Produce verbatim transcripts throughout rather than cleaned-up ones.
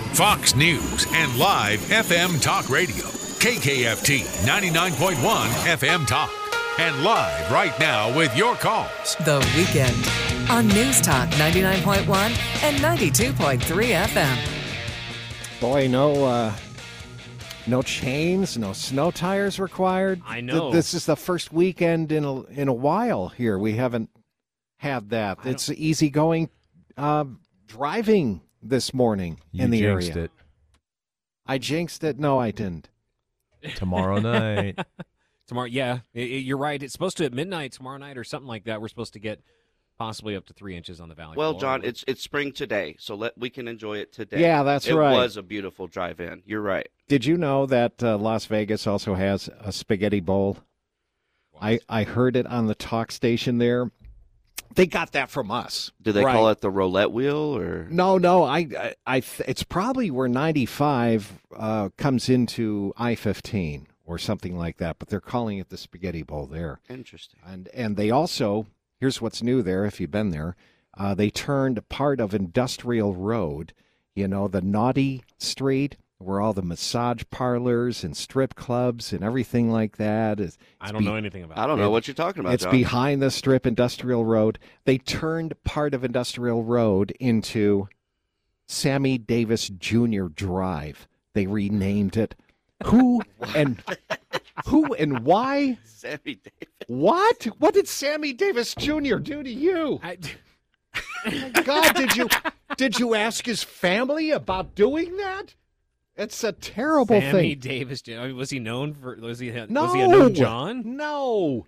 Fox News and live F M Talk Radio. K K F T ninety-nine point one F M Talk. And live right now with your calls. The Weekend on News Talk ninety-nine point one and ninety-two point three F M. Boy, no uh, no chains, no snow tires required. I know. Th- this is the first weekend in a, in a while here. We haven't had that. It's easygoing uh, driving this morning you in the jinxed area. It. I jinxed it? No, I didn't. Tomorrow night. Tomorrow, yeah, it, it, you're right. It's supposed to at midnight tomorrow night or something like that. We're supposed to get possibly up to three inches on the valley. Well, floor. John, it's it's spring today, so let we can enjoy it today. Yeah, that's it right. It was a beautiful drive-in. You're right. Did you know that uh, Las Vegas also has a spaghetti bowl? I, I heard it on the talk station there. They got that from us. Do they right. call it the roulette wheel or? No, no. I, I, I th- it's probably where ninety-five uh, comes into I fifteen or something like that. But they're calling it the spaghetti bowl there. Interesting. And and they also, here's what's new there. If you've been there, uh, they turned part of Industrial Road. You know, the naughty street where all the massage parlors and strip clubs and everything like that is. I don't be- know anything about. I don't it. know what you're talking about. It's John. behind the strip, Industrial Road. They turned part of Industrial Road into Sammy Davis Junior Drive. They renamed it. Who and who and why? Sammy Davis. What? What did Sammy Davis Junior do to you? I, God, did you did you ask his family about doing that? It's a terrible Sammy thing. Davis. I mean, was he known for? Was he? No, Was he a known John? No.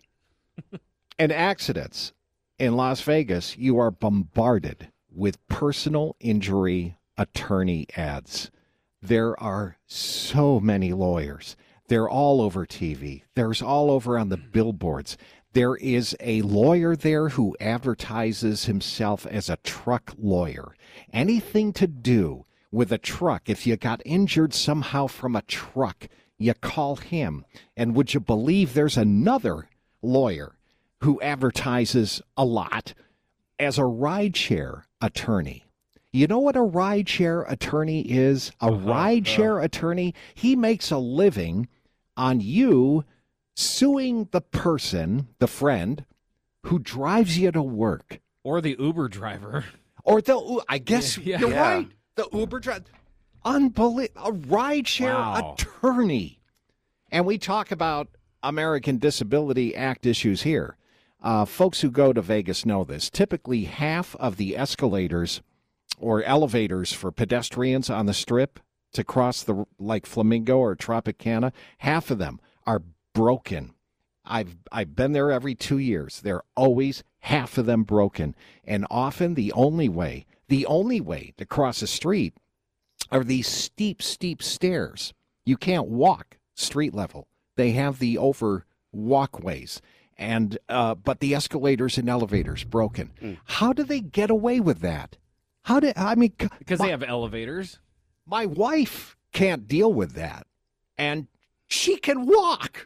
And accidents in Las Vegas, you are bombarded with personal injury attorney ads. There are so many lawyers. They're all over T V. There's all over on the billboards. There is a lawyer there who advertises himself as a truck lawyer. Anything to do with a truck, if you got injured somehow from a truck, you call him. And would you believe there's another lawyer who advertises a lot as a rideshare attorney? You know what a rideshare attorney is? A uh-huh. rideshare uh. attorney, he makes a living on you suing the person, the friend, who drives you to work. Or the Uber driver. Or the, I guess yeah, you're yeah. right. The Uber driver. Unbelievable. A rideshare Wow. attorney. And we talk about American Disability Act issues here. Uh, folks who go to Vegas know this. Typically, half of the escalators or elevators for pedestrians on the Strip to cross the, like Flamingo or Tropicana, half of them are broken. I've I've been there every two years. They're always half of them broken. And often the only way, the only way to cross a street are these steep, steep stairs. You can't walk street level. They have the over walkways. And uh, but the escalators and elevators broken. Mm. How do they get away with that? How did I mean? Because my, they have elevators. My wife can't deal with that, and she can walk.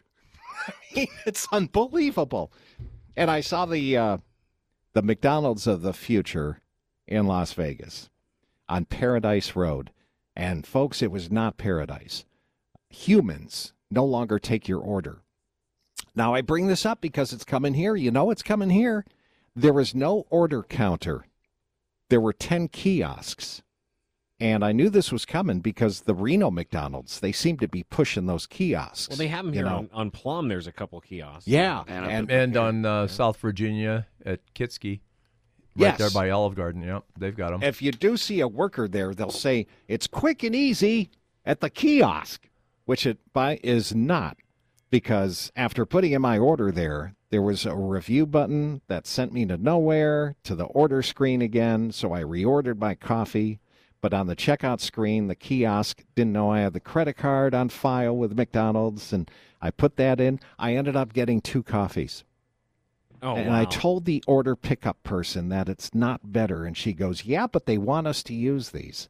It's unbelievable. And I saw the uh, the McDonald's of the future in Las Vegas on Paradise Road, and folks, it was not paradise. Humans no longer take your order. Now, I bring this up because it's coming here. You know it's coming here. There was no order counter. There were ten kiosks. And I knew this was coming because the Reno McDonald's, they seem to be pushing those kiosks. Well, they have them you here know. on, on Plum. There's a couple kiosks. Yeah. And, And, And on uh, South Virginia at Kitski, right Yes. there by Olive Garden. Yep, they've got them. if you do see a worker there, they'll say, it's quick and easy at the kiosk, which it by is not. Because after putting in my order there, there was a review button that sent me to nowhere, to the order screen again, so I reordered my coffee. But on the checkout screen, the kiosk didn't know I had the credit card on file with McDonald's, and I put that in. I ended up getting two coffees. Oh, and wow. I told the order pickup person that it's not better, and she goes, yeah, but they want us to use these.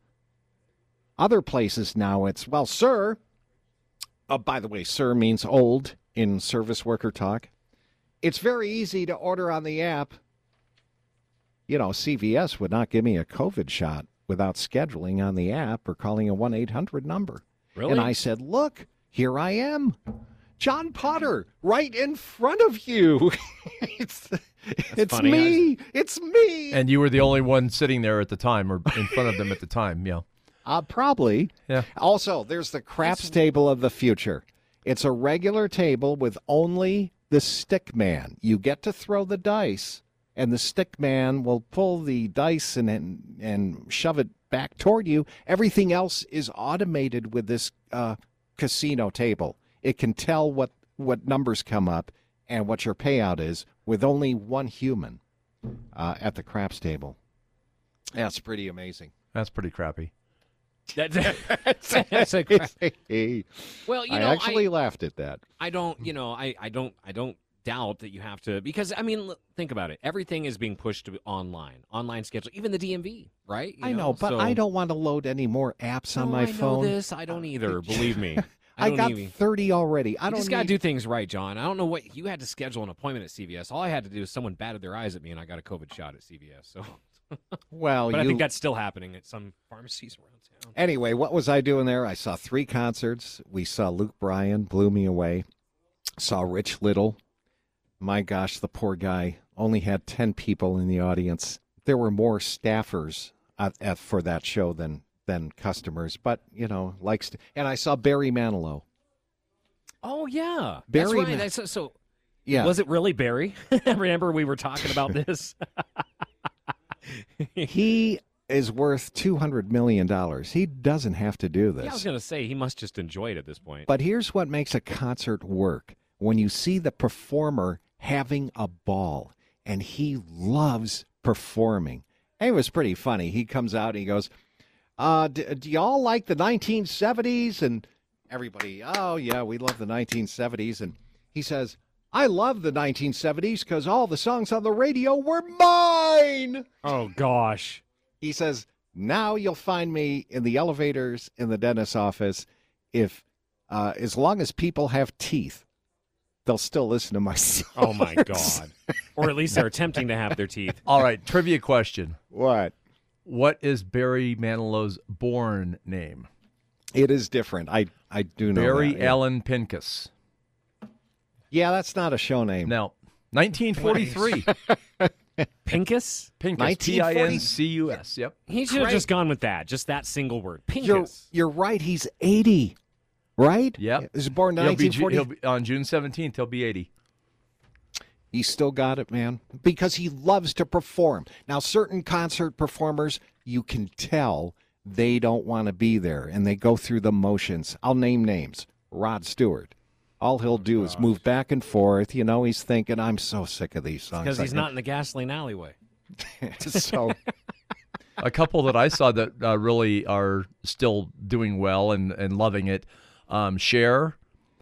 Other places now it's, well, sir, oh, by the way, sir means old in service worker talk. It's very easy to order on the app. You know, C V S would not give me a COVID shot without scheduling on the app or calling a one eight hundred number. Really? And I said, look, here I am. John Potter, right in front of you. it's it's funny. me. It's me. And you were the only one sitting there at the time, or in front of them at the time. Yeah. Uh, probably. Yeah. Also, there's the craps table of the future. It's a regular table with only the stick man. You get to throw the dice, and the stick man will pull the dice and and, and shove it back toward you. Everything else is automated with this uh, casino table. It can tell what, what numbers come up and what your payout is with only one human uh, at the craps table. That's pretty amazing. That's pretty crappy. That, that's a crap. Well, you I know, actually I, laughed at that. I don't, you know, I, I don't, I don't doubt that you have to, because I mean, look, think about it. Everything is being pushed to online, online schedule, even the D M V, right? You I know, but so, I don't want to load any more apps on No, my I phone. know this. I don't either. Believe me. I, don't got even- thirty already. I You don't just got to need- do things right, John. I don't know what you had to schedule an appointment at C V S. All I had to do is someone batted their eyes at me, and I got a COVID shot at C V S. So, Well, but you... I think that's still happening at some pharmacies around town. Anyway, what was I doing there? I saw three concerts. We saw Luke Bryan, blew me away. Saw Rich Little. My gosh, the poor guy only had ten people in the audience. There were more staffers at, at, for that show than than customers, but you know, likes to. And I saw Barry Manilow. Oh yeah, Barry that's right. Ma- That's, so, Yeah, was it really Barry? Remember we were talking about this. he is worth two hundred million dollars. He doesn't have to do this. Yeah, I was going to say, he must just enjoy it at this point. But here's what makes a concert work. When you see the performer having a ball, and he loves performing. And it was pretty funny. He comes out and he goes, uh, do, do y'all like the nineteen seventies? And everybody, oh, yeah, we love the nineteen seventies. And he says, I love the nineteen seventies because all the songs on the radio were mine. Oh, gosh. He says, now you'll find me in the elevators in the dentist's office. If uh, as long as people have teeth, they'll still listen to my songs. Oh, my God. Or at least they're attempting to have their teeth. All right, trivia question. What? What is Barry Manilow's born name? It is different. I, I do know Barry that, yeah. Allen Pincus. Yeah, that's not a show name. Now, nineteen forty-three. Pincus? Pincus. P I N C U S. Yep. He should have just gone with that, just that single word. Pincus. You're, you're right. He's eighty, right? Yep. He was born He'll be, nineteen Ju- forty. he'll be on June seventeenth. He'll be eighty. He still got it, man, because he loves to perform. Now, certain concert performers, you can tell they don't want to be there, and they go through the motions. I'll name names. Rod Stewart. All he'll do is move back and forth. You know, he's thinking, I'm so sick of these songs. Because he's I- not in the gasoline alleyway. so, A couple that I saw that uh, really are still doing well and, and loving it. Um, Cher.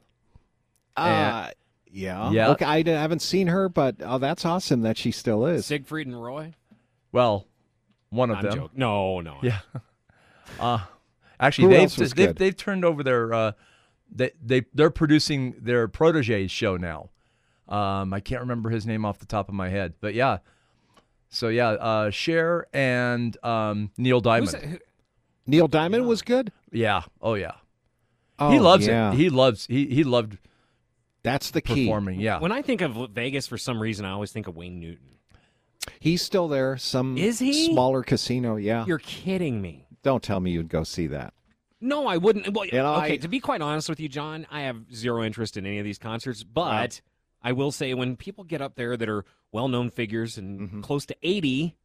uh, yeah. Yeah. Okay, I d- haven't seen her, but oh, that's awesome that she still is. Siegfried and Roy? Well, one of I'm them. joking. No, no. Yeah. Uh, actually, Who they've else was they've, good? they've turned over their uh, they they they're producing their Protege's show now. Um, I can't remember his name off the top of my head, but yeah. So yeah, uh, Cher and um, Neil Who's Diamond. that- who- Neil Diamond was good. Yeah. Oh yeah. Oh, he loves yeah. it. He loves he he loved That's the key. performing. Yeah. When I think of Vegas, for some reason, I always think of Wayne Newton. He's still there. Some Is he? smaller casino. Yeah. You're kidding me. Don't tell me you'd go see that. No, I wouldn't. Well, You know, okay, I- to be quite honest with you, John, I have zero interest in any of these concerts, but I will say when people get up there that are well-known figures and Mm-hmm. close to eighty,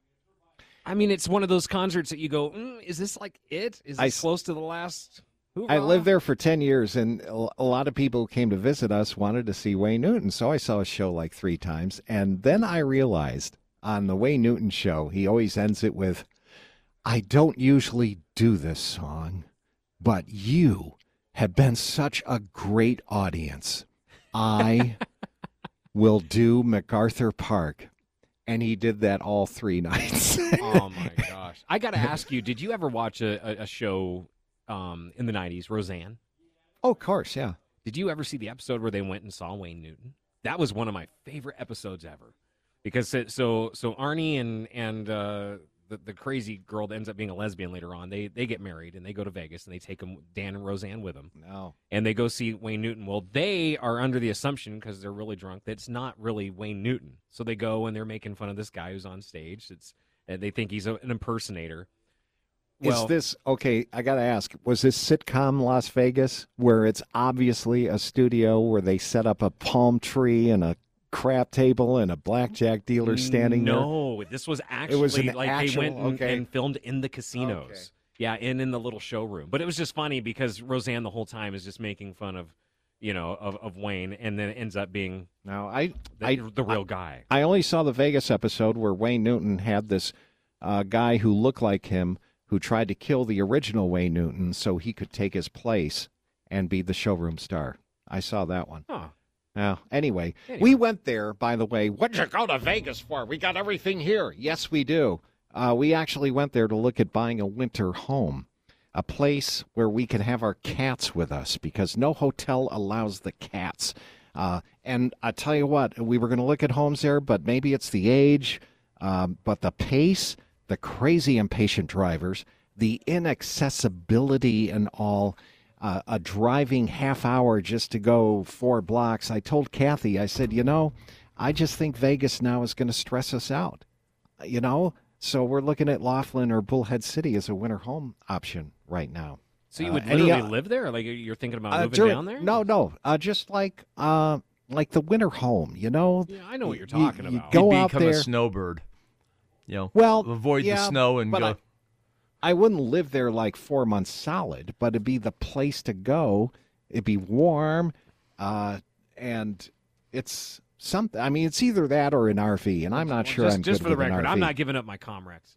I mean, it's one of those concerts that you go, mm, is this like it? Is I this s- close to the last hoorah? I lived there for ten years, and a a lot of people who came to visit us wanted to see Wayne Newton. So I saw his show like three times. And then I realized on the Wayne Newton show, he always ends it with, I don't usually do this song, but you have been such a great audience. I will do MacArthur Park. And he did that all three nights. Oh, my gosh. I got to ask you, did you ever watch a, a, a show um, in the nineties, Roseanne? Oh, of course, yeah. Did you ever see the episode where they went and saw Wayne Newton? That was one of my favorite episodes ever, because it, so so Arnie and and uh, the, the crazy girl that ends up being a lesbian later on. They they get married and they go to Vegas and they take them, Dan and Roseanne with them. No. And they go see Wayne Newton. Well, they are under the assumption, because they're really drunk, that it's not really Wayne Newton. So they go and they're making fun of this guy who's on stage. It's and they think he's a, an impersonator. Well, Is this, okay, I got to ask, was this sitcom Las Vegas where it's obviously a studio where they set up a palm tree and a crap table and a blackjack dealer standing there? No, this was actually was an like actual- they went and, okay. and filmed in the casinos. Okay. Yeah, and in the little showroom. But it was just funny because Roseanne the whole time is just making fun of, you know, of, of Wayne, and then it ends up being No, I, the, I, the real guy. I only saw the Vegas episode where Wayne Newton had this uh, guy who looked like him who tried to kill the original Wayne Newton so he could take his place and be the showroom star. I saw that one. Huh. Now, anyway, Anyway. we went there, by the way. What'd you go to Vegas for? We got everything here. Yes, we do. Uh, we actually went there to look at buying a winter home, a place where we can have our cats with us because no hotel allows the cats. Uh, and I tell you what, we were going to look at homes there, but maybe it's the age, um, but the pace, the crazy impatient drivers, the inaccessibility and all. Uh, a driving half hour just to go four blocks. I told Kathy, I said, you know, I just think Vegas now is going to stress us out, you know? So we're looking at Laughlin or Bullhead City as a winter home option right now. So you Uh, would any, literally uh, live there? Like you're thinking about Uh, moving during- down there? No, no, uh, just like uh, like the winter home, you know? Yeah, I know what you're You- talking you about. go You'd out become there. a snowbird. You know, Well, avoid yeah, the snow and but go. I, I wouldn't live there like four months solid, but it'd be the place to go. It'd be warm, uh, and it's something. I mean, it's either that or an R V, and I'm not Well, sure just, I'm just good for the with an record, R V. I'm not giving up my Comrex.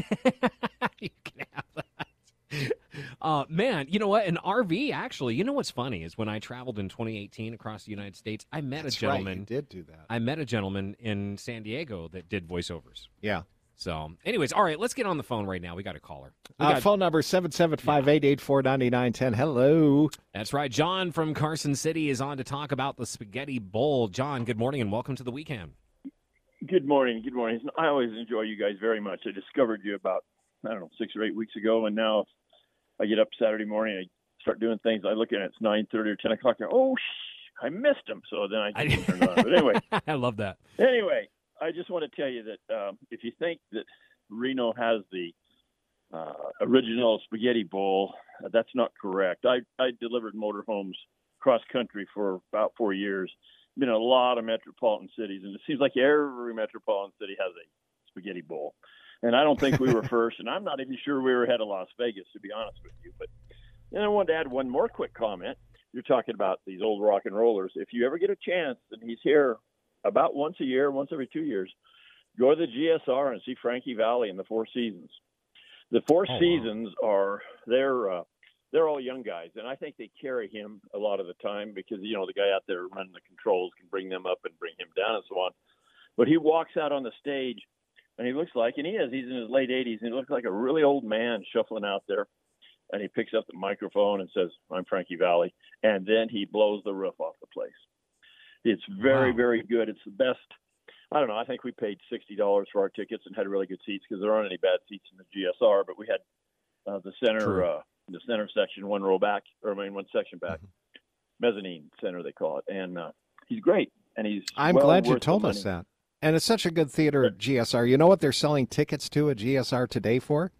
You can have that. Uh, man, you know what? An R V, actually, you know what's funny is when I traveled in twenty eighteen across the United States, I met That's a gentleman. Right, you did do that. I met a gentleman in San Diego that did voiceovers. Yeah. So, anyways, all right, let's get on the phone right now. We got a caller. We Uh, got- phone number seven seven five, eight eight four, nine nine one zero. Hello. That's right. John from Carson City is on to talk about the Spaghetti Bowl. John, good morning and welcome to the weekend. Good morning. Good morning. I always enjoy you guys very much. I discovered you about, I don't know, six or eight weeks ago, and now I get up Saturday morning, I start doing things. I look at it, it's nine thirty or ten o'clock. And, oh, shh, I missed him. So then I just turn it on. But anyway, I love that. anyway, I just want to tell you that um, if you think that Reno has the uh, original Spaghetti Bowl, uh, that's not correct. I, I delivered motorhomes cross country for about four years. Been in a lot of metropolitan cities, and it seems like every metropolitan city has a Spaghetti Bowl. And I don't think we were first, and I'm not even sure we were ahead of Las Vegas, to be honest with you. But then I wanted to add one more quick comment. You're talking about these old rock and rollers. If you ever get a chance, and he's here about once a year, once every two years, go to the G S R and see Frankie Valli and the Four Seasons. The Four Oh, wow. Seasons are they're uh, they're all young guys, and I think they carry him a lot of the time because you know the guy out there running the controls can bring them up and bring him down and so on. But he walks out on the stage, and he looks like, and he is, he's in his late eighties, and he looks like a really old man shuffling out there. And he picks up the microphone and says, "I'm Frankie Valli," and then he blows the roof off the place. It's very, Wow. very good. It's the best. I don't know. I think we paid sixty dollars for our tickets and had really good seats because there aren't any bad seats in the G S R. But we had uh, the center, True. uh, the center section, one row back, or I mean, one section back, Mm-hmm. mezzanine center they call it. And uh, he's great. And he's. I'm well glad you worth the told us money. that. And it's such a good theater at G S R. You know what they're selling tickets to at G S R today for?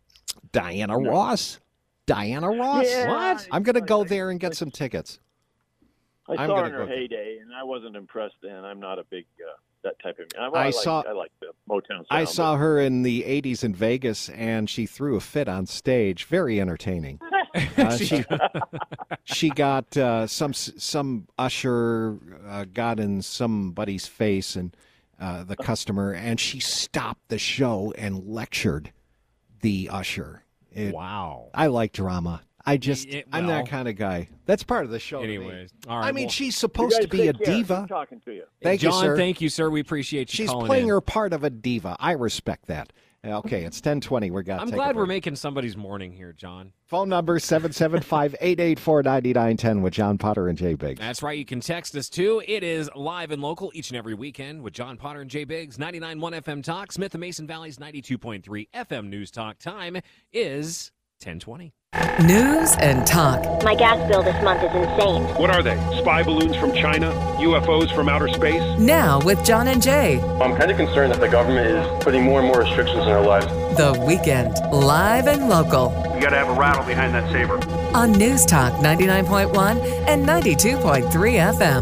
Diana No. Ross. Diana Ross. Yeah, What? I'm going to go I- there and I- get some tickets. I I'm saw her gonna in her go there. heyday, and I wasn't impressed then. I'm not a big uh, that type of. I, I I like, saw- I like the Motown sound. I but- saw her in the eighties in Vegas, and she threw a fit on stage. Very entertaining. Uh, she she got uh, some some usher uh, got in somebody's face and uh, the customer, and she stopped the show and lectured the usher. It- Wow. I like drama. I just It- I'm well- that kind of guy. That's part of the show. to me. Anyways, all right. I mean, well, she's You supposed guys to be a take care. diva. Good talking to you. Thank John, you, sir. thank you, sir. We appreciate you She's calling playing in. her part of a diva. I respect that. Okay, it's ten twenty. We're got. I'm glad we're making somebody's morning here, John. Phone number seven seven five, eight eight four, nine nine one zero with John Potter and Jay Biggs. That's right. You can text us, too. It is live and local each and every weekend with John Potter and Jay Biggs. ninety-nine point one F M Talk. Smith and Mason Valley's ninety-two point three F M News Talk. Time is ten twenty. News and talk. My gas bill this month is insane. What are they? Spy balloons from China? U F Os from outer space? Now with John and Jay. I'm kind of concerned that the government is putting more and more restrictions in our lives. The Weekend, live and local. You got to have a rattle behind that saber. On News Talk ninety-nine point one and ninety-two point three F M.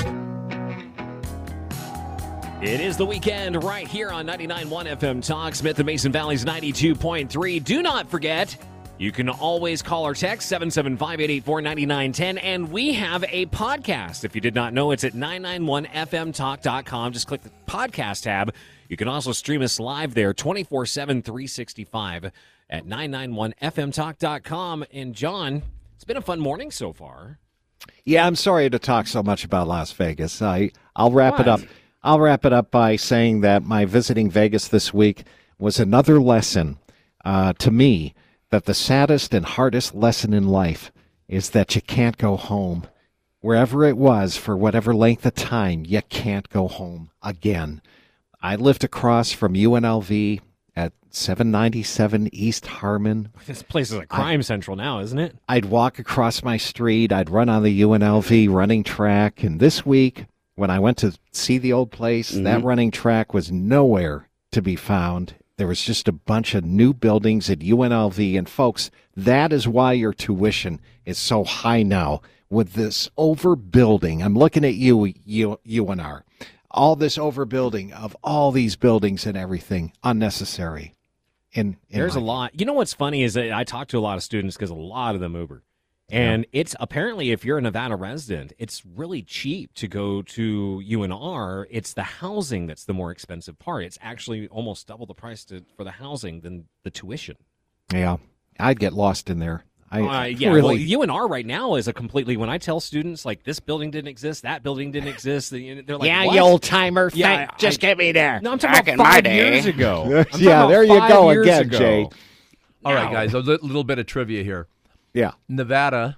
It is the weekend right here on ninety-nine point one F M Talk. Smith and Mason Valley's ninety-two point three. Do not forget, you can always call or text seven seven five, eight eight four, nine nine one zero, and we have a podcast. If you did not know, it's at nine nine one F M talk dot com. Just click the podcast tab. You can also stream us live there twenty-four seven, three sixty-five at nine nine one F M talk dot com. And John, it's been a fun morning so far. Yeah, I'm sorry to talk so much about Las Vegas. I, I'll wrap What? it up. I'll wrap it up by saying that my visiting Vegas this week was another lesson uh, to me that the saddest and hardest lesson in life is that you can't go home. Wherever it was, for whatever length of time, you can't go home again. I lived across from U N L V at seven ninety-seven East Harmon. This place is a crime central now, isn't it? I'd walk across my street. I'd run on the U N L V running track. And this week, when I went to see the old place, Mhm. that running track was nowhere to be found. There was just a bunch of new buildings at U N L V. And folks, that is why your tuition is so high now with this overbuilding. I'm looking at you, U- UNR. All this overbuilding of all these buildings and everything, unnecessary. In, in There's my- a lot. You know what's funny is that I talk to a lot of students because a lot of them Uber. And it's apparently, if you're a Nevada resident, it's really cheap to go to U N R. It's the housing that's the more expensive part. It's actually almost double the price to, for the housing than the tuition. Yeah, I'd get lost in there. I Uh, yeah, really. well, U N R right now is a completely. When I tell students like this building didn't exist, that building didn't exist, they- they're like, yeah, what? you old timer. Yeah, Thank- just I- get me there. No, I'm talking Back about in my five day. years ago. I'm talking Yeah, about there you five go years again, ago. Jay. All right, Now. guys, a li- little bit of trivia here. Yeah. Nevada,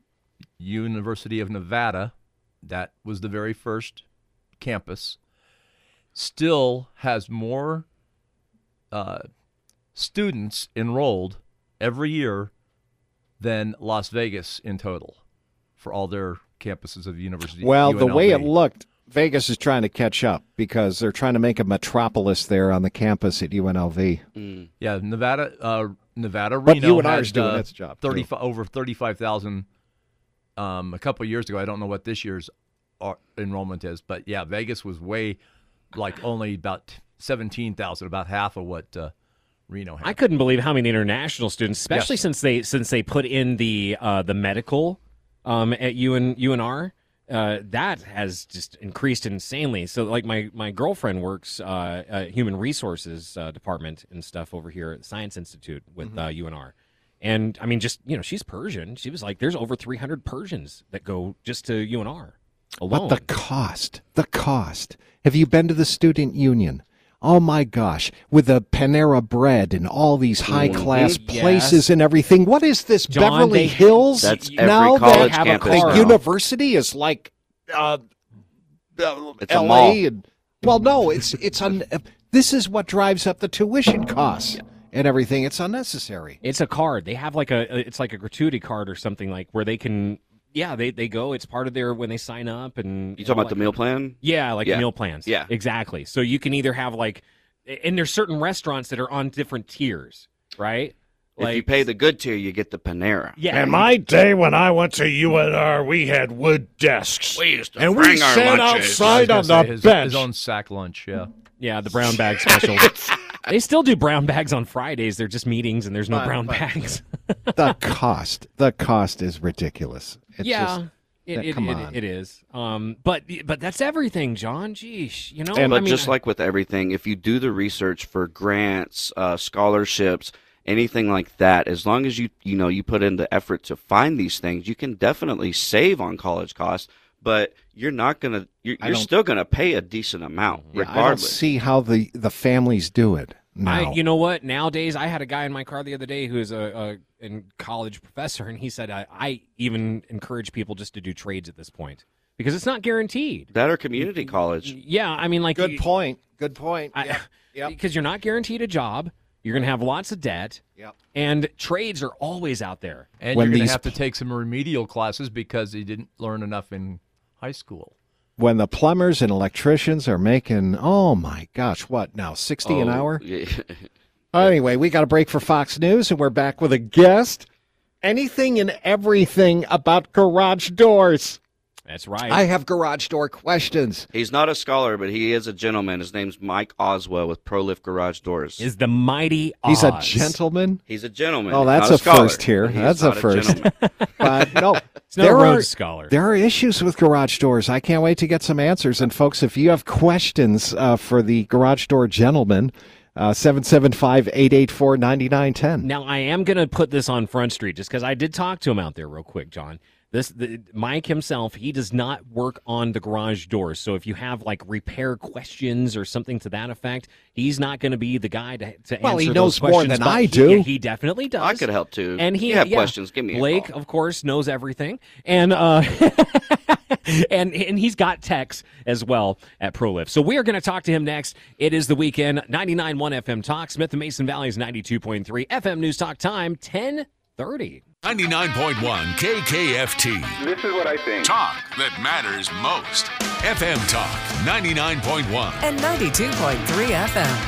University of Nevada, that was the very first campus, still has more uh, students enrolled every year than Las Vegas in total for all their campuses of University. Well, the way it U N L V. looked, Vegas is trying to catch up because they're trying to make a metropolis there on the campus at U N L V. Mm. Yeah, Nevada, uh, Nevada, But Reno U N R is had, doing uh, its job, too. thirty over thirty-five thousand. Um, a couple of years ago, I don't know what this year's uh, enrollment is, but yeah, Vegas was way like only about seventeen thousand, about half of what uh, Reno had. I couldn't believe how many international students, especially Yes. since they since they put in the uh, the medical um, at U N, U N R. Uh, that has just increased insanely. So, like my my girlfriend works uh, uh, human resources uh, department and stuff over here at the Science Institute with Mm-hmm. uh, U N R. And I mean, just you know, she's Persian. She was like, "There's over three hundred Persians that go just to U N R alone." But the cost, the cost. Have you been to the student union? Oh my gosh, with the Panera Bread and all these high class Mhm. places Yes. and everything. What is this, John, Beverly they- Hills? That's You- every now college that campus the now. university is like uh, uh, It's a L A mall. and well, no, it's it's un, this is what drives up the tuition costs and everything. It's unnecessary. It's a card. They have like a it's like a gratuity card or something like where they can yeah, they, they go, it's part of their when they sign up and You talking about the meal plan? Yeah, like Yeah. meal plans. Yeah. Exactly. So you can either have like and there's certain restaurants that are on different tiers, right? If you pay the good tier, you get the Panera. Yeah. In my day when I went to U N R, we had wood desks. We used to and we bring our sat lunches. outside I on was gonna the say his, bench. his own sack lunch, yeah. Yeah, the brown bag special. They still do brown bags on Fridays. They're just meetings and there's no But- brown but- bags. The cost, the cost is ridiculous. It's yeah. just, it, yeah, it, come it- on. it is. Um, but but that's everything, John. Geesh, you know. And I but mean, just like with everything, if you do the research for grants, uh, scholarships, anything like that, as long as you you know you put in the effort to find these things, you can definitely save on college costs. But you're not gonna you're, I you're don't- still gonna pay a decent amount Yeah, I don't regardless. see how the, the families do it. now. I, you know what? Nowadays, I had a guy in my car the other day who is a, a in college professor, and he said I, I even encourage people just to do trades at this point because it's not guaranteed. That or community college. Yeah, I mean, like good point. Good point. I, yep. Yep. Because you're not guaranteed a job. You're going to have lots of debt. Yep. And trades are always out there. And When you're going these- to have to take some remedial classes because you didn't learn enough in high school. When the plumbers and electricians are making, oh my gosh, what now, sixty an Oh, hour? yeah. Anyway, we got a break for Fox News, and we're back with a guest. Anything and everything about garage doors. That's right. I have garage door questions. He's not a scholar, but he is a gentleman. His name's Mike Oswell with ProLift Garage Doors. Is the mighty Oz. He's a gentleman. He's a gentleman. Oh, that's not a, a, scholar, first here. but he That's is a not first. gentleman. But no, He's not there a are Rhodes Scholar. there are issues with garage doors. I can't wait to get some answers. And folks, if you have questions uh, for the garage door gentleman, uh, seven seven five, eight eight four, nine nine one zero. Now, I am going to put this on Front Street just because I did talk to him out there real quick, John. This the, Mike himself, he does not work on the garage doors. So if you have like repair questions or something to that effect, he's not going to be the guy to, to Well, answer he those knows more questions, than but I he- do. yeah, He, definitely does. I could help too. And he, you have yeah, questions, give me a Blake, call. of course, knows everything, and uh, and and he's got techs as well at ProLift. So we are going to talk to him next. It is the weekend. ninety-nine point one F M Talk, Smith and Mason Valley's ninety-two point three F M News Talk time ten thirty. ninety-nine point one K K F T. This is what I think. Talk that matters most. F M Talk ninety-nine point one. And ninety-two point three F M.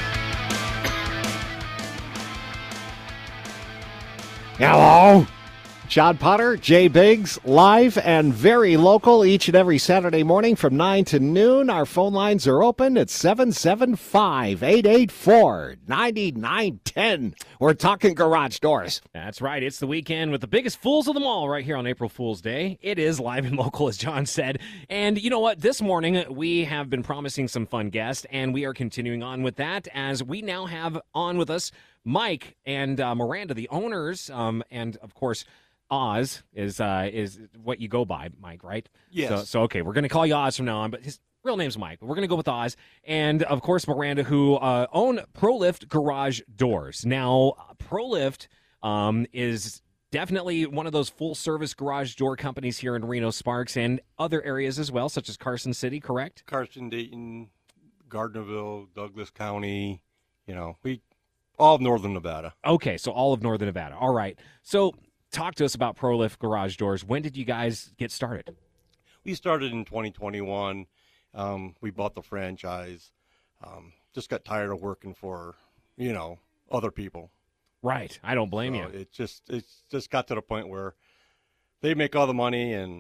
Hello. John Potter, Jay Biggs, live and very local each and every Saturday morning from nine to noon. Our phone lines are open at seven seven five, eight eight four, nine nine one zero. We're talking garage doors. That's right. It's the weekend with the biggest fools of them all right here on April Fool's Day. It is live and local, as John said. And you know what? This morning, we have been promising some fun guests, and we are continuing on with that as we now have on with us Mike and uh, Miranda, the owners, um, and, of course, Oz is uh, is what you go by, Mike, right? Yes. So, so okay, we're going to call you Oz from now on, but his real name's Mike. We're going to go with Oz. And, of course, Miranda, who uh, own ProLift Garage Doors. Now, ProLift um, is definitely one of those full-service garage door companies here in Reno Sparks and other areas as well, such as Carson City, correct? Carson, Dayton, Gardnerville, Douglas County, you know, we all of northern Nevada. Okay, so all of northern Nevada. All right. So talk to us about ProLift Garage Doors. When did you guys get started? We started in twenty twenty-one. Um, we bought the franchise. Um, just got tired of working for, you know, other people. Right. I don't blame So you. It just it's just got to the point where they make all the money and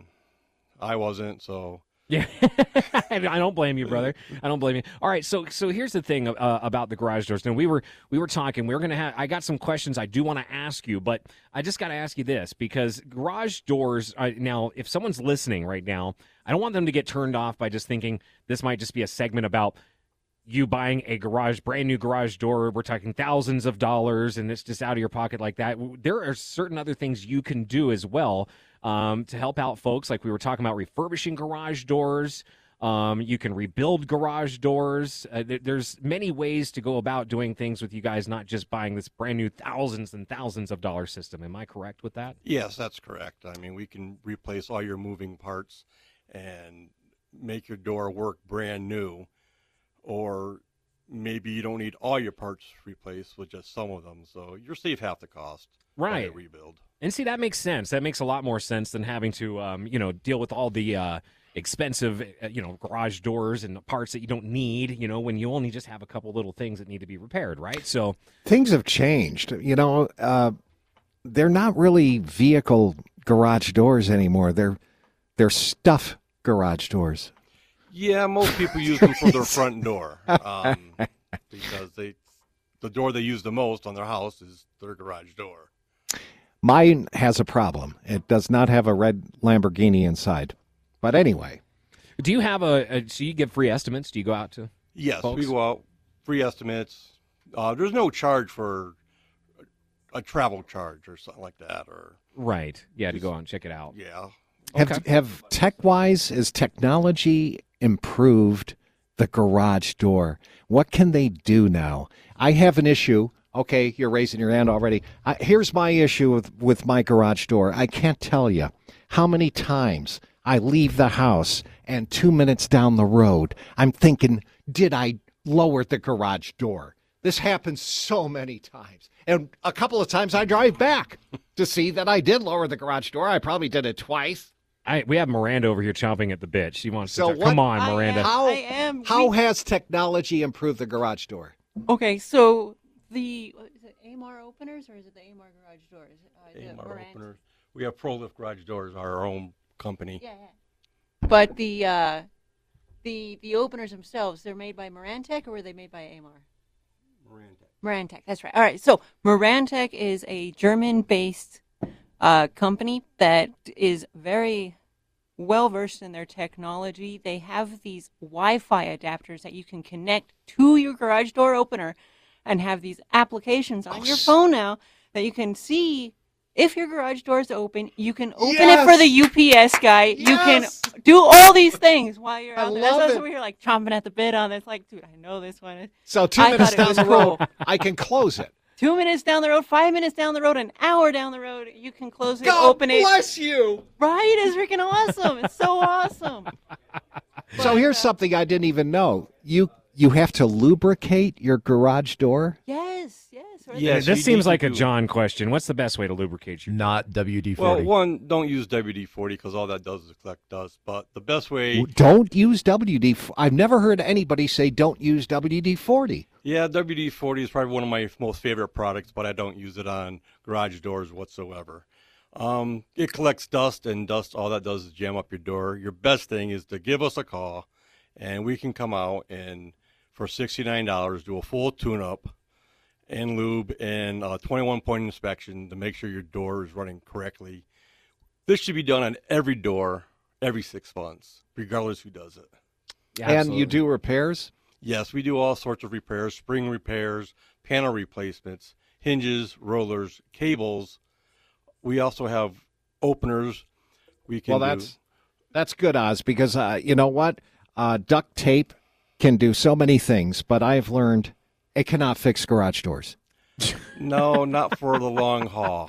I wasn't. So Yeah, I don't blame you, brother. I don't blame you. All right, so so here's the thing uh, about the garage doors. Now we were we were talking. We were gonna have. I got some questions I do want to ask you, but I just got to ask you this because garage doors. Uh, now, if someone's listening right now, I don't want them to get turned off by just thinking this might just be a segment about you buying a garage, brand new garage door. We're talking thousands of dollars, and it's just out of your pocket like that. There are certain other things you can do as well. Um, to help out folks, like we were talking about refurbishing garage doors. Um, you can rebuild garage doors. Uh, th- there's many ways to go about doing things with you guys, not just buying this brand new thousands and thousands of dollar system. Am I correct with that? yes, that's correct. I mean, we can replace all your moving parts and make your door work brand new, or maybe you don't need all your parts replaced with just some of them. So you're save half the cost. by Right. a rebuild. And see, that makes sense. That makes a lot more sense than having to, um, you know, deal with all the uh, expensive, uh, you know, garage doors and parts that you don't need, you know, when you only just have a couple little things that need to be repaired, right? So Things have changed. You know, uh, they're not really vehicle garage doors anymore. They're they're stuff garage doors. Yeah, most people use them for their front door um, because they the door they use the most on their house is their garage door. Mine has a problem. It does not have a red Lamborghini inside. But anyway. do you have a, a so you give free estimates? Do you go out to Yes, folks? we go out, free estimates. Uh, there's no charge for a travel charge or something like that. Or Right. Yeah, to go out and check it out. Yeah. Have, Okay. have tech-wise, is technology improved the garage door. What can they do now? I have an issue. Okay, you're raising your hand already. Uh, here's my issue with, with my garage door. I can't tell you how many times I leave the house and two minutes down the road, I'm thinking, did I lower the garage door? This happens so many times. And a couple of times I drive back to see that I did lower the garage door. I probably did it twice. I, we have Miranda over here chomping at the bit. She wants So to talk. what- Come on, I Miranda. am- How, I am. how We- has technology improved the garage door? Okay, so the what is it A M R openers or is it the A M R garage doors? Uh, the A M R Marantz- openers. We have ProLift garage doors, our own company. Yeah, yeah. But the uh, the the openers themselves, they're made by Marantec or were they made by A M R? Marantec, that's right. All right, so Marantec is a German-based uh, company that is very well versed in their technology. They have these Wi-Fi adapters that you can connect to your garage door opener and have these applications on your phone now that you can see if your garage door is open. You can open Yes! it for the U P S guy. You Yes! can do all these things while you're I out there. love That's it. why we're like chomping at the bit on this. Like, dude, I know this one. So two I minutes thought it down was the road, cool. I can close it. Two minutes down the road, five minutes down the road, an hour down the road, you can close it, God open it. bless you. Right? It's freaking awesome. It's so awesome. So here's something I didn't even know. You you have to lubricate your garage door? Yes, yes. Or Yes, this you seems need like to a do- John question. What's the best way to lubricate your Not W D Well, forty. one, don't use W D forty because all that does is collect dust. But the best way, Don't use W D. I've never heard anybody say don't use W D forty. yeah, W D forty is probably one of my most favorite products, but I don't use it on garage doors whatsoever. Um, it collects dust, and dust, all that does is jam up your door. Your best thing is to give us a call, and we can come out and for sixty-nine dollars do a full tune-up and lube and a twenty-one point inspection to make sure your door is running correctly. This should be done on every door every six months, regardless who does it. And you do repairs? Yes, we do all sorts of repairs, spring repairs, panel replacements, hinges, rollers, cables. We also have openers. We can Well, do- that's that's good, Oz, because uh, you know what? Uh, duct tape can do so many things, but I've learned it cannot fix garage doors. no, not for the long haul.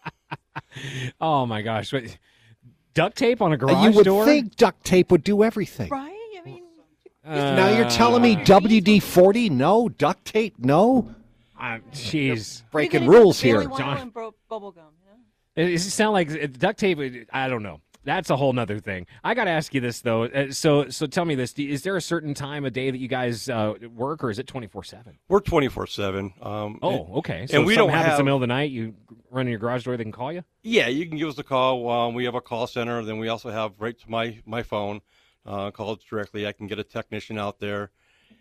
Oh my gosh! Wait, duct tape on a Uh, garage you would door? think duct tape would do everything. Right? I mean, Now you're telling me W D forty? No. Duct tape? No. Uh, Jeez, breaking rules here. John. And bro- bubble gum, you know? It, it sound like it- duct tape. it- I don't know. That's a whole nother thing. I got to ask you this though. Uh, So, so tell me this: do- is there a certain time of day that you guys uh, work, or is it twenty four seven? We're twenty-four seven. Um, Oh, and- okay. So and if we something don't happens have in the middle of the night, you run in your garage door, they can call you. Yeah, you can give us a call. Um, we have a call center. Then we also have right to my my phone. Uh, call us directly. I can get a technician out there,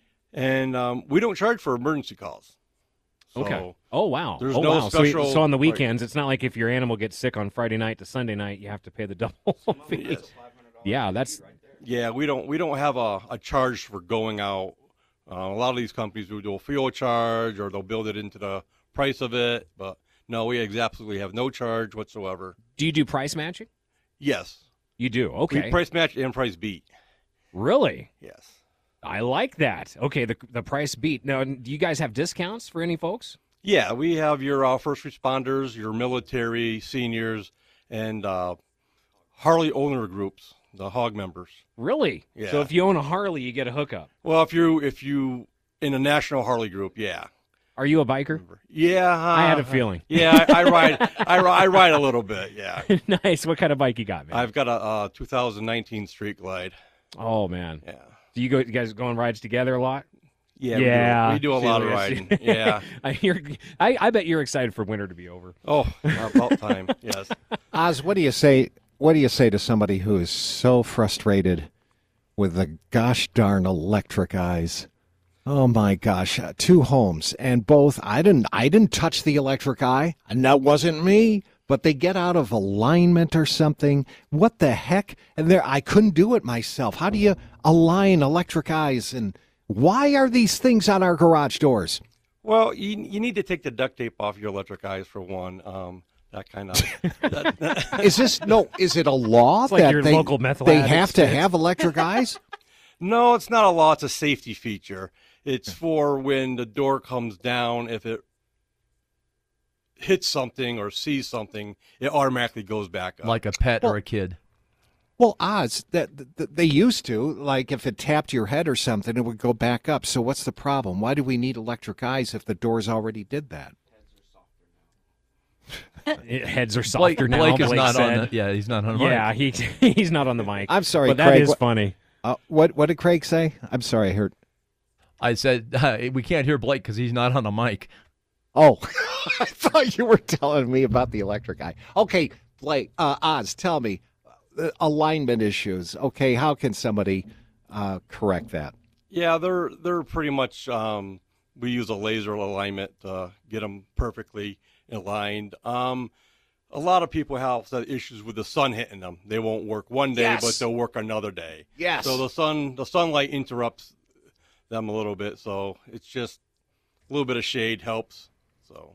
and um, we don't charge for emergency calls. So Okay. Oh wow. There's oh, no wow. So, special. so on the like- weekends, it's not like if your animal gets sick on Friday night to Sunday night, you have to pay the double fee. Yeah, that's yeah, we don't we don't have a, a charge for going out. Uh, a lot of these companies will do a fuel charge, or they'll build it into the price of it. But no, we absolutely have no charge whatsoever. Do you do price matching? Yes, you do. Okay. We price match and price beat. Really? Yes. I like that. Okay, the the price beat. Now, do you guys have discounts for any folks? Yeah, we have your uh, first responders, your military, seniors, and uh, Harley owner groups, the hog members. Really? Yeah. So if you own a Harley, you get a hookup. Well, if you if you in a national Harley group, yeah. Are you a biker? Yeah, uh, I had a feeling. Yeah, I, I ride. I, ri- I ride a little bit. Yeah. Nice. What kind of bike you got, man? I've got a uh, two thousand nineteen Street Glide. Oh man. Yeah. Do you go? You guys go on rides together a lot? Yeah. we do- Yeah. We do, a See, lot of Lewis. riding. Yeah. I hear. I, I bet you're excited for winter to be over. Oh, about time. Yes. Oz, what do you say? What do you say to somebody who is so frustrated with the gosh darn electric eyes? Oh my gosh, uh, two homes and both. I didn't. I didn't touch the electric eye, and that wasn't me. But they get out of alignment or something. What the heck? And there, I couldn't do it myself. How do you align electric eyes? And why are these things on our garage doors? Well, you you need to take the duct tape off your electric eyes for one. Um, that kind of. that, Is this no? Is it a law It's like that your they local meth they lab have to experience. have electric eyes? No, it's not a law. It's a safety feature. It's for when the door comes down, if it hits something or sees something, it automatically goes back up. Like a pet Well- or a kid. Well, Oz, that, that they used to, like if it tapped your head or something, it would go back up. So what's the problem? Why do we need electric eyes if the doors already did that? Heads are Blake, softer now. Blake is Blake not said. on the. Yeah, he's not on the Yeah, mic. he he's not on the mic. I'm sorry, but that Craig. is What- funny. Uh, what what did Craig say? I'm sorry, I heard. I said uh, we can't hear Blake because he's not on the mic. Oh, I thought you were telling me about the electric eye. Okay, Blake, uh, Oz, tell me, uh, alignment issues. Okay, how can somebody uh, correct that? Yeah, they're they're pretty much. Um, we use a laser alignment to get them perfectly aligned. Um, a lot of people have the issues with the sun hitting them. They won't work one day, Yes. but they'll work another day. Yes. So the sun, the sunlight interrupts them a little bit. So it's just a little bit of shade helps. So.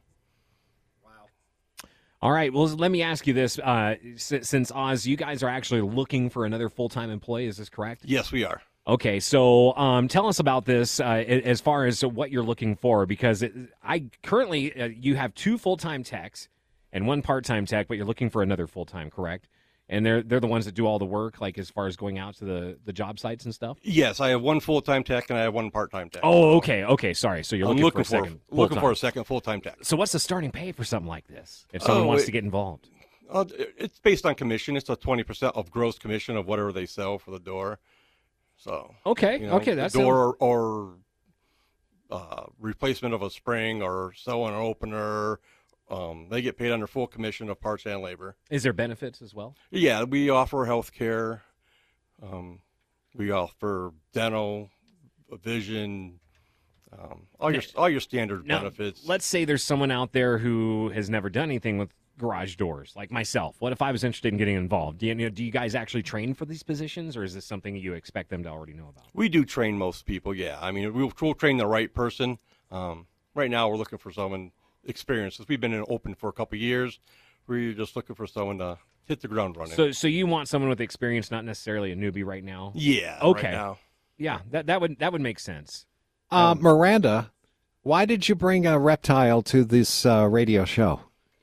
All right. Well, let me ask you this: uh, since, since Oz, you guys are actually looking for another full-time employee, is this correct? Yes, we are. Okay, so um, tell us about this uh, as far as what you're looking for, because it, I currently uh, you have two full-time techs and one part-time tech, but you're looking for another full-time, correct? And they're they're the ones that do all the work, like as far as going out to the, the job sites and stuff. Yes, I have one full-time tech and I have one part-time tech. Oh, okay, okay. Sorry, so you're I'm looking, looking for a second for, looking full-time. for a second full-time tech. So what's the starting pay for something like this? If someone Oh, wants it- to get involved. Uh, it's based on commission. It's a twenty percent of gross commission of whatever they sell for the door. So Okay, you know, okay, the that's door or, or uh, replacement of a spring or selling an opener. Um, they get paid under full commission of parts and labor. Is there benefits as well? Yeah, we offer health care. Um, we offer dental, vision, um, all your all your standard Now, benefits. let's say there's someone out there who has never done anything with garage doors, like myself. What if I was interested in getting involved? Do you, do you guys actually train for these positions, or is this something you expect them to already know about? We do train most people, yeah. I mean, we'll, we'll train the right person. Um, right now, we're looking for someone experienced. Since we've been in open for a couple of years, we're just looking for someone to hit the ground running. So, so you want someone with experience, not necessarily a newbie right now? Yeah. Okay. Right now. Yeah, that that would that would make sense. Uh, Miranda, why did you bring a reptile to this uh, radio show?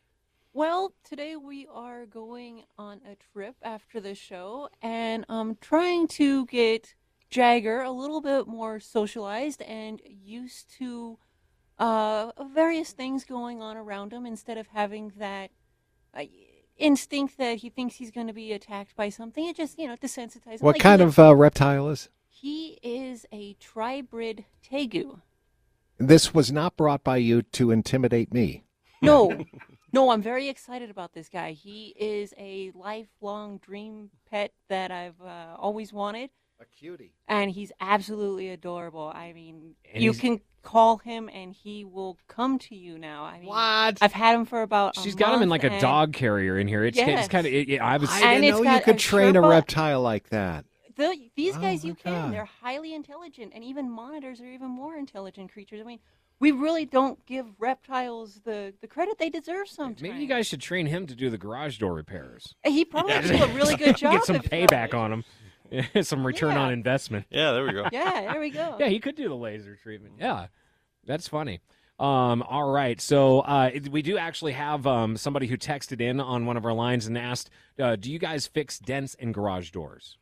Well, today we are going on a trip after the show, and I'm trying to get Jagger a little bit more socialized and used to uh, various things going on around him instead of having that uh, instinct that he thinks he's going to be attacked by something. It just, you know, desensitizes him. What Like, kind he- of uh, reptile is? He is a tribrid tegu. This was not brought by you to intimidate me. No, no, I'm very excited about this guy. He is a lifelong dream pet that I've uh, always wanted. A cutie. And he's absolutely adorable. I mean, And you he's- can call him and he will come to you now. I mean, What? I've had him for about a She's got him in like month a and- dog carrier in here. It's, Yes. it's kind of. It, it- I was. I And didn't it's know you got could a train a Sherpa- reptile like that. The, these Oh, guys my you can. God. They're highly intelligent, and even monitors are even more intelligent creatures. I mean, we really don't give reptiles the, the credit they deserve sometimes. Maybe you guys should train him to do the garage door repairs. He probably would do a really good job. Get some if- payback on him. Some return Yeah. on investment. Yeah, there we go. Yeah, there we go. Yeah, he could do the laser treatment. Yeah, that's funny. Um, all right, so uh, we do actually have um, somebody who texted in on one of our lines and asked, uh, do you guys fix dents in garage doors?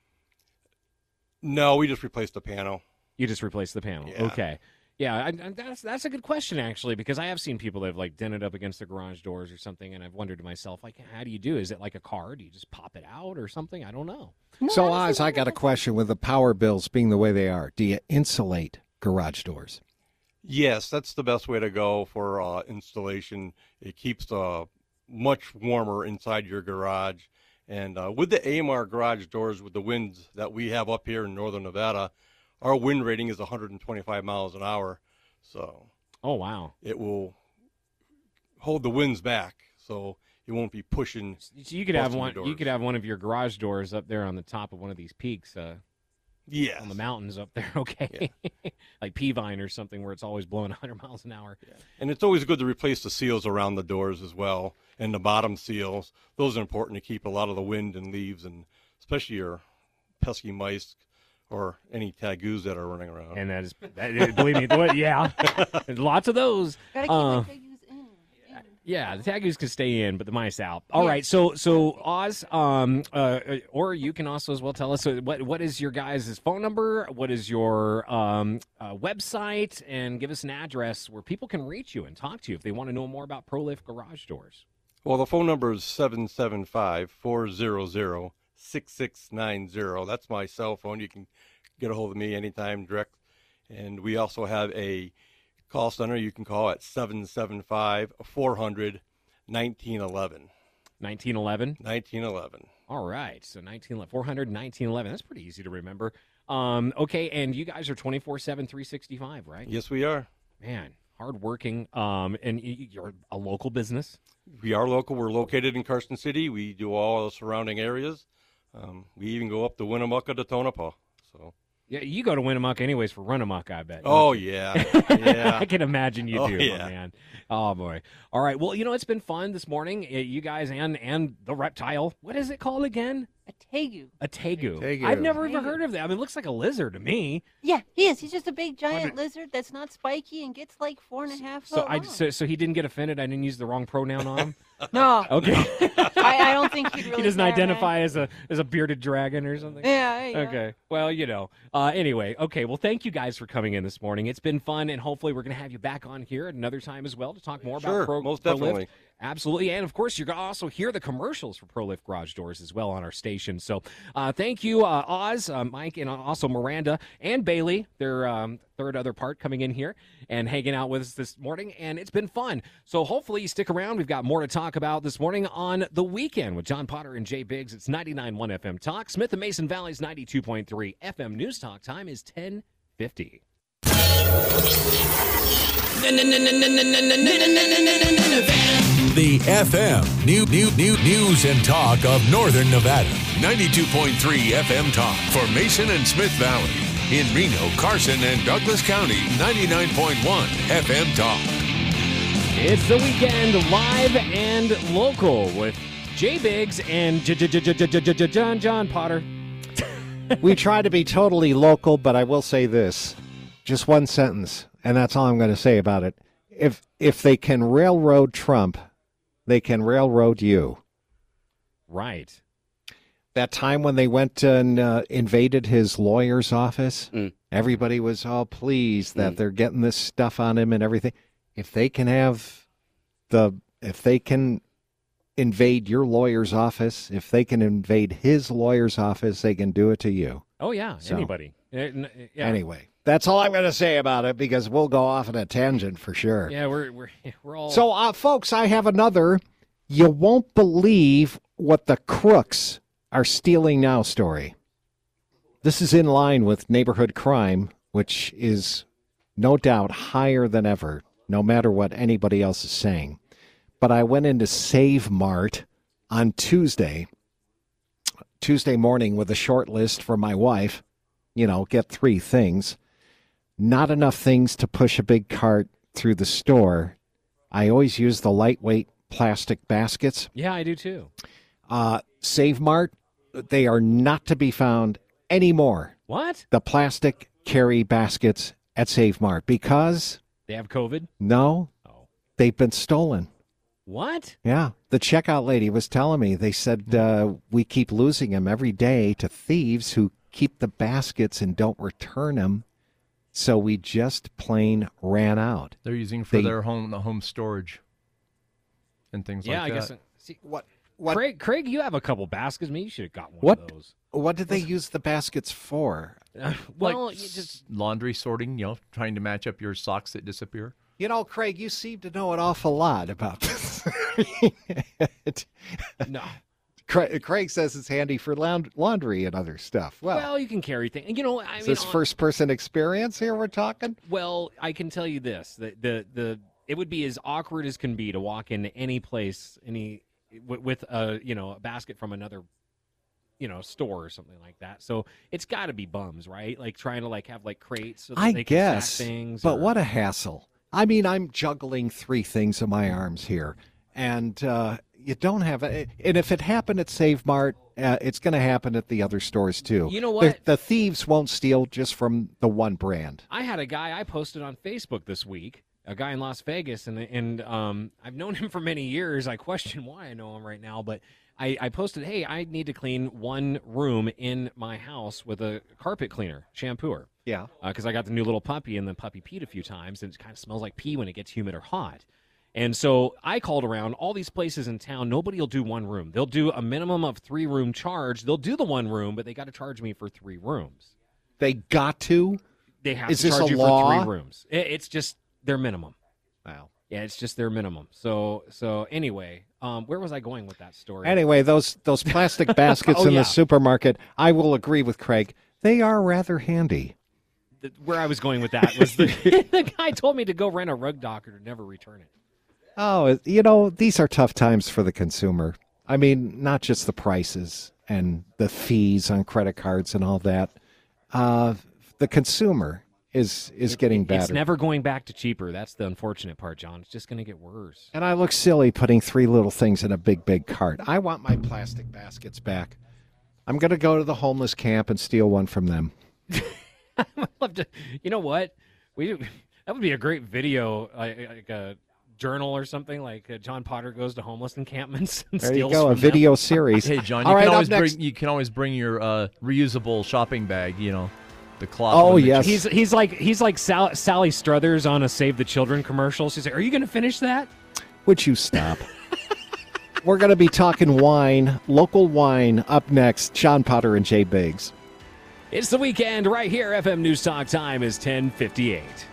No, we just replaced the panel. You just replace the panel. Yeah. Okay. Yeah, I, I, that's that's a good question, actually, because I have seen people that have, like, dented up against the garage doors or something, and I've wondered to myself, like, how do you do? Is it like a car? Do you just pop it out or something? I don't know. So, Oz, I got a question with the power bills being the way they are. Do you insulate garage doors? Yes, that's the best way to go for uh, installation. It keeps uh, much warmer inside your garage. And uh, with the A M R garage doors, with the winds that we have up here in northern Nevada, our wind rating is one hundred twenty-five miles an hour. So Oh, wow. it will hold the winds back, so it won't be pushing. So you could have busting the one. You doors. could have one of your garage doors up there on the top of one of these peaks, uh, Yes. on the mountains up there. Okay, like Peavine or something, where it's always blowing one hundred miles an hour. And it's always good to replace the seals around the doors as well, and the bottom seals. Those are important to keep a lot of the wind and leaves, and especially your pesky mice or any tagus that are running around. And that is, that is believe me, what- yeah, there's lots of those. Gotta keep Uh, the tagus in. Yeah, the tagus can stay in, but the mice out. All Yes. right, so so Oz, um, uh, or you can also as well tell us uh, what what is your guys' phone number, what is your um uh, website, and give us an address where people can reach you and talk to you if they want to know more about ProLift Garage Doors. Well, the phone number is seven seven five, four hundred, six six nine zero. That's my cell phone. You can get a hold of me anytime direct. And we also have a call center you can call at seven seven five, four hundred, nineteen eleven. nineteen eleven? nineteen eleven. All right, so nineteen eleven, four hundred, nineteen eleven. That's pretty easy to remember. Um, okay, and you guys are twenty-four seven, three sixty-five, right? Yes, we are. Man, hardworking, um, and y- you're a local business? We are local. We're located in Carson City. We do all the surrounding areas. Um, we even go up to Winnemucca to Tonopah. So. Yeah, you go to Winnemucca anyways for Run Amok, I bet. Oh, don't you? yeah. Yeah. I can imagine you Oh, do, yeah. my man. Oh, boy. All right. Well, you know, it's been fun this morning. Uh, You guys and and the reptile. What is it called again? A tegu. A tegu. Tegu. I've never even Tegu. heard of that. I mean, it looks like a lizard to me. Yeah, he is. He's just a big giant Wonder- lizard that's not spiky and gets like four and a half So foot I long. so, so he didn't get offended. I didn't use the wrong pronoun on him. No. Okay. I, I don't think he'd really he doesn't care, man. identify as a as a bearded dragon or something. Yeah, there you go. Okay. Well, you know. Uh, anyway, okay. Well, thank you guys for coming in this morning. It's been fun, and hopefully we're going to have you back on here at another time as well to talk more Sure, about Pro, most ProLift. definitely. Absolutely. And, of course, you're going to also hear the commercials for ProLift Garage Doors as well on our station. So uh, thank you, uh, Oz, uh, Mike, and also Miranda and Bailey, their um, third other part, coming in here and hanging out with us this morning. And it's been fun. So hopefully you stick around. We've got more to talk about this morning on The Weekend with John Potter and Jay Biggs. It's ninety-nine point one F M Talk. Smith and Mason Valley's ninety-two point three F M News Talk. Time is ten fifty. The F M new, new, new News and Talk of Northern Nevada. ninety-two point three F M Talk for Mason and Smith Valley. In Reno, Carson, and Douglas County. ninety-nine point one F M Talk. It's The Weekend, live and local with Jay Biggs and J- J- J- J- J- J- J- John John Potter. We try to be totally local, but I will say this. Just one sentence, and that's all I'm going to say about it. If if they can railroad Trump, they can railroad you. Right. That time when they went and uh, invaded his lawyer's office, Mm. everybody was all pleased that Mm. they're getting this stuff on him and everything. If they can have the, if they can invade your lawyer's office, if they can invade his lawyer's office, they can do it to you. Oh, yeah. So- Anybody. Uh, n- yeah. Anyway, that's all I'm going to say about it because we'll go off on a tangent for sure. Yeah, we're we're we're all So, uh, folks, I have another. You won't believe what the crooks are stealing now story. This is in line with neighborhood crime, which is no doubt higher than ever, no matter what anybody else is saying. But I went into Save Mart on Tuesday, Tuesday morning with a short list for my wife. You know, get three things. Not enough things to push a big cart through the store. I always use the lightweight plastic baskets. Yeah, I do too. Uh, Save Mart, they are not to be found anymore. What? The plastic carry baskets at Save Mart because, They have COVID? no, Oh. they've been stolen. What? Yeah, the checkout lady was telling me, they said, uh, we keep losing them every day to thieves who keep the baskets and don't return them. So we just plain ran out. They're using for They- their home the home storage and things Yeah, like I that. guess. See, What? What? Craig, Craig, you have a couple baskets. Maybe you should have got one What? of those. What did they use the baskets for? well, like you just laundry sorting, you know, trying to match up your socks that disappear. You know, Craig, you seem to know an awful lot about this. no. Craig, Craig says it's handy for laund- laundry and other stuff. Well, Well, you can carry things. You know, I is mean, this on- first-person experience here we're talking? Well, I can tell you this: the the the it would be as awkward as can be to walk into any place, any with, with a you know a basket from another, you know, store or something like that. So it's got to be bums, right? Like trying to like have like crates so that I they can guess, stack things. but or- what a hassle. I mean, I'm juggling three things in my arms here. And, uh, you don't have it. And if it happened at Save Mart, uh, it's going to happen at the other stores too. You know what? The, the thieves won't steal just from the one brand. I had a guy I posted on Facebook this week, a guy in Las Vegas, and and um, I've known him for many years. I question why I know him right now, but I, I posted, hey, I need to clean one room in my house with a carpet cleaner, shampooer. Yeah. Because uh, I got the new little puppy, and the puppy peed a few times, and it kind of smells like pee when it gets humid or hot. And so I called around all these places in town. Nobody will do one room. They'll do a minimum of three room charge. They'll do the one room, but they got to charge me for three rooms. They got to? They have Is to this charge a you law? for three rooms. It, it's just their minimum. Wow. Yeah, it's just their minimum. So so anyway, um, where was I going with that story? Anyway, those those plastic baskets Oh, in yeah. the supermarket, I will agree with Craig. They are rather handy. The- where I was going with that was the, the guy told me to go rent a rug docker to never return it. Oh, you know, these are tough times for the consumer. I mean, not just the prices and the fees on credit cards and all that. Uh, the consumer is is getting better. It's never going back to cheaper. That's the unfortunate part, John. It's just going to get worse. And I look silly putting three little things in a big, big cart. I want my plastic baskets back. I'm going to go to the homeless camp and steal one from them. I'd love to. You know what? We that would be a great video, like, like a journal or something. Like uh, John Potter goes to homeless encampments and There you steals go, from a video them. series. Hey, John, All you right, can up always next- bring you can always bring your uh, reusable shopping bag. You know, the cloth. Oh, with the yes. He's he's like he's like Sal, Sally Struthers on a Save the Children commercial. She's like, "Are you going to finish that?" Would you stop? We're going to be talking wine, local wine, up next. John Potter and Jay Biggs. It's the weekend right here. F M News Talk time is ten fifty-eight.